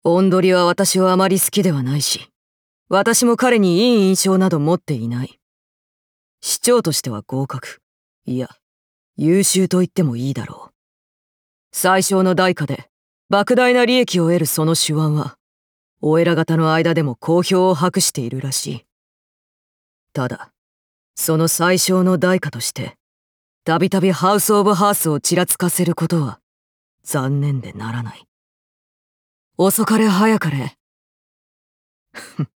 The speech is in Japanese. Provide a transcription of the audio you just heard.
オンドリは私はあまり好きではないし、私も彼にいい印象など持っていない。市長としては合格。いや、優秀と言ってもいいだろう。最小の代価で、莫大な利益を得るその手腕は、お偉方の間でも好評を博しているらしい。ただ、その最小の代価として、たびたびハウス・オブ・ハースをちらつかせることは、残念でならない。遅かれ早かれ。